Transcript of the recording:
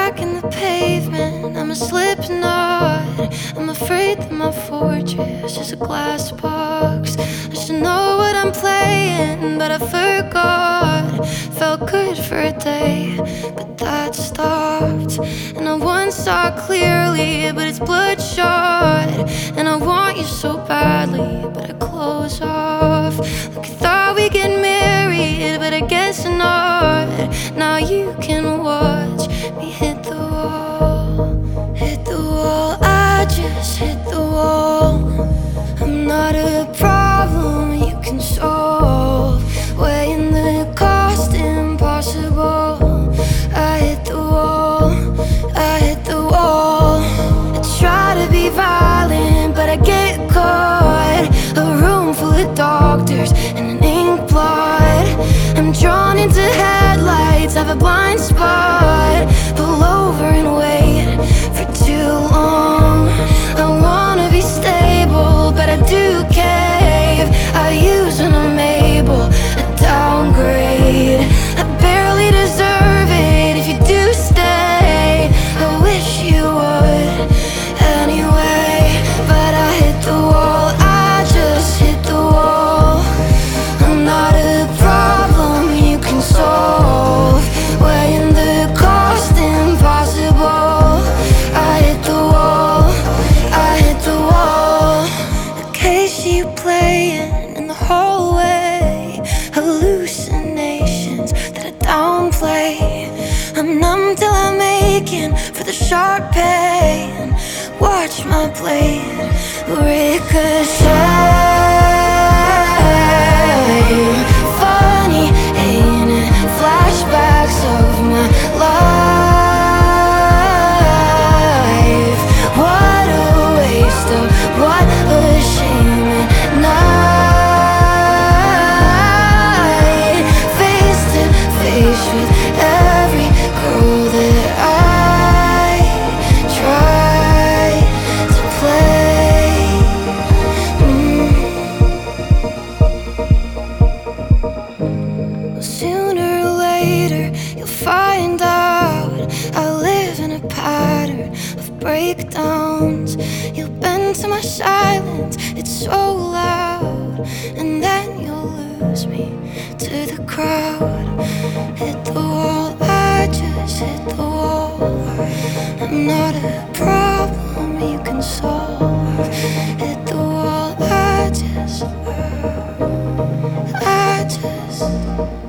crack in the pavement, I'm a slipknot. I'm afraid that my fortress is a glass box. I should know what I'm playing, but I forgot. Felt good for a day, but that stopped. And I once saw clearly, but it's bloodshot. And I want you so badly, but I close off. Like I thought we'd get married, but I guess not. Now you can watch me hit the wall. Hit the wall, I just hit the wall. I'm not a problem you can solve. Weighing the cost impossible. I hit the wall, I hit the wall. I try to be violent, but I get caught. A room full of doctors and an ink blot. I'm drawn into headlights, have a blind spot. Pull over and wait for too long. I wanna be stable, but I do cave. I use when I'm able, I downgrade. I barely deserve it if you do stay. I wish you would anyway, but I hit the wall, I just hit the wall. I'm not a problem you can solve. Weighing the cost impossible. I hit the wall, I hit the wall. The case you playing in the hallway, hallucinations that I downplay. I'm numb till I'm aching for the sharp pain. Watch my blade ricochet. Funny, ain't it? Flashbacks of my life. What a waste of, what a shame at night. Face to face with every girl that I try to play. Sooner or later you'll find out I live in a pattern of breakdowns. You'll bend to my silence, it's so loud. And then you'll lose me to the crowd. Hit the wall, I just hit the wall. I'm not a problem you can solve. Hit the wall, I just